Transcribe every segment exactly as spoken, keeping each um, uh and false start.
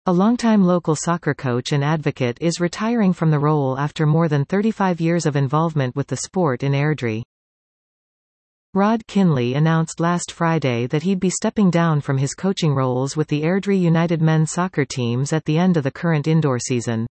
A longtime local soccer coach and advocate is retiring from the role after more than thirty-five years of involvement with the sport in Airdrie. Rod Kinley announced last Friday that he'd be stepping down from his coaching roles with the Airdrie United men's soccer teams at the end of the current indoor season.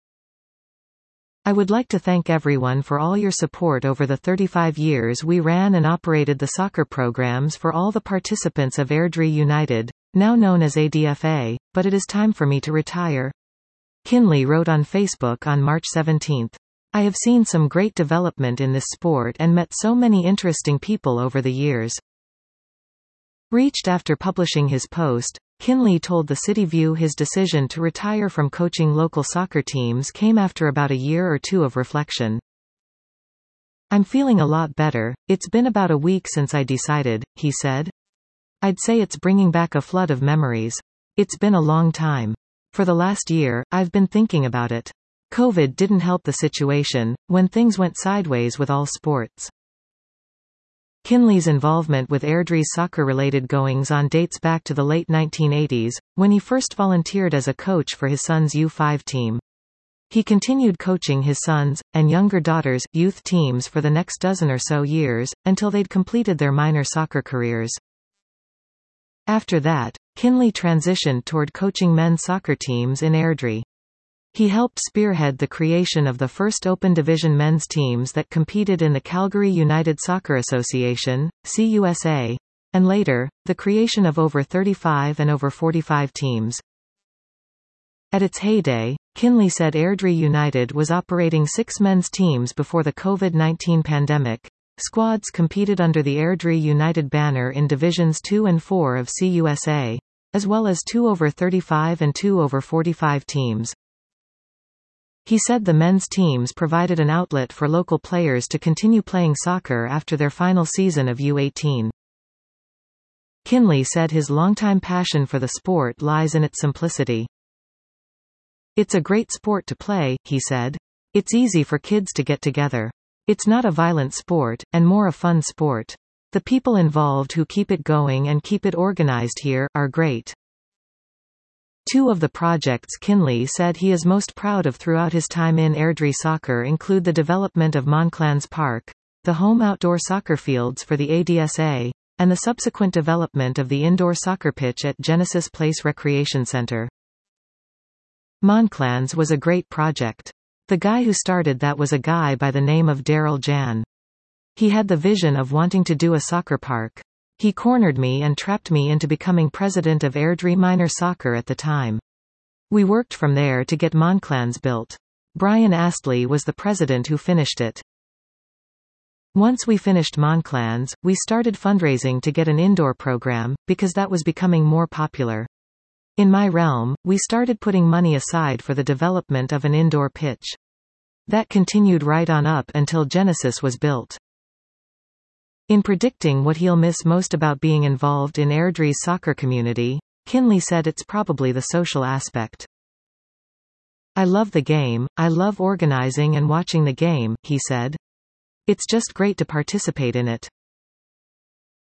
"I would like to thank everyone for all your support over the thirty-five years we ran and operated the soccer programs for all the participants of Airdrie United, now known as A D F A, but it is time for me to retire," Kinley wrote on Facebook on March seventeenth. "I have seen some great development in this sport and met so many interesting people over the years." Reached after publishing his post, Kinley told the City View his decision to retire from coaching local soccer teams came after about a year or two of reflection. "I'm feeling a lot better. It's been about a week since I decided," he said. "I'd say it's bringing back a flood of memories. It's been a long time. For the last year, I've been thinking about it. COVID didn't help the situation, when things went sideways with all sports." Kinley's involvement with Airdrie's soccer-related goings-on dates back to the late nineteen eighties, when he first volunteered as a coach for his son's U five team. He continued coaching his sons' and younger daughters' youth teams for the next dozen or so years, until they'd completed their minor soccer careers. After that, Kinley transitioned toward coaching men's soccer teams in Airdrie. He helped spearhead the creation of the first Open Division men's teams that competed in the Calgary United Soccer Association, C U S A, and later, the creation of over thirty-five and over forty-five teams. At its heyday, Kinley said Airdrie United was operating six men's teams before the COVID nineteen pandemic. Squads competed under the Airdrie United banner in Divisions two and four of C U S A, as well as two over thirty-five and two over forty-five teams. He said the men's teams provided an outlet for local players to continue playing soccer after their final season of U eighteen. Kinley said his longtime passion for the sport lies in its simplicity. "It's a great sport to play," he said. "It's easy for kids to get together. It's not a violent sport, and more a fun sport. The people involved who keep it going and keep it organized here, are great." Two of the projects Kinley said he is most proud of throughout his time in Airdrie soccer include the development of Monclans Park, the home outdoor soccer fields for the A D S A, and the subsequent development of the indoor soccer pitch at Genesis Place Recreation Centre. Monclans was a great project. The guy who started that was a guy by the name of Daryl Jan. He had the vision of wanting to do a soccer park. He cornered me and trapped me into becoming president of Airdrie Minor Soccer at the time. We worked from there to get Monclans built. Brian Astley was the president who finished it. Once we finished Monclans, we started fundraising to get an indoor program, because that was becoming more popular. In my realm, we started putting money aside for the development of an indoor pitch. That continued right on up until Genesis was built. In predicting what he'll miss most about being involved in Airdrie's soccer community, Kinley said it's probably the social aspect. "I love the game, I love organizing and watching the game," he said. "It's just great to participate in it.